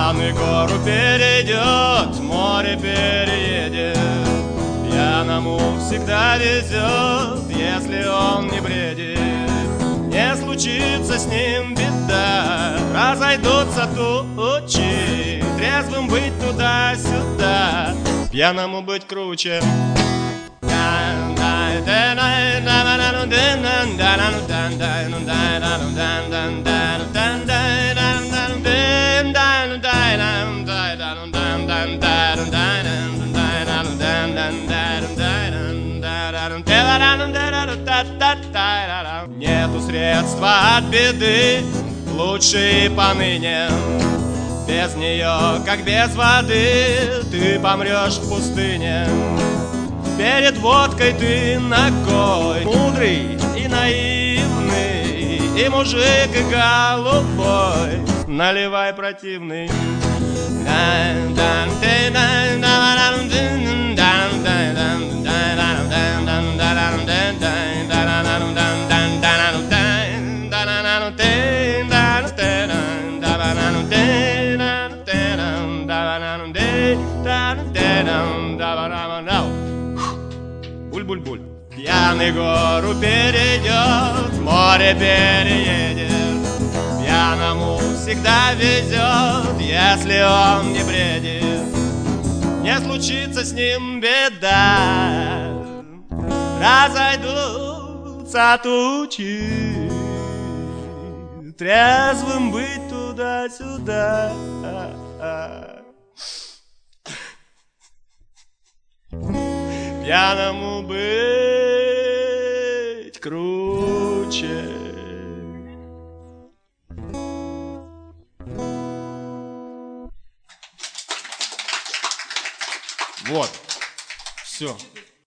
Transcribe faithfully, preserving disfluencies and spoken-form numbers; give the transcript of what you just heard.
Пьяный гору перейдет, море переедет. Пьяному всегда везет, если он не бредит. Не случится с ним беда, разойдутся тучи. Трезвым быть туда-сюда, пьяному быть круче. Нету средства от беды, лучше и поныне. Без нее, как без воды, ты помрешь в пустыне. Перед водкой ты ногой, мудрый и наивный, и мужик, и голубой, наливай противный. Буль-буль-буль. Пьяный гору перейдет, море переедет. Пьяному всегда везет, если он не бредит. Не случится с ним беда, разойдутся тучи. Трезвым быть туда-сюда. Пьяному быть круче. Вот, все.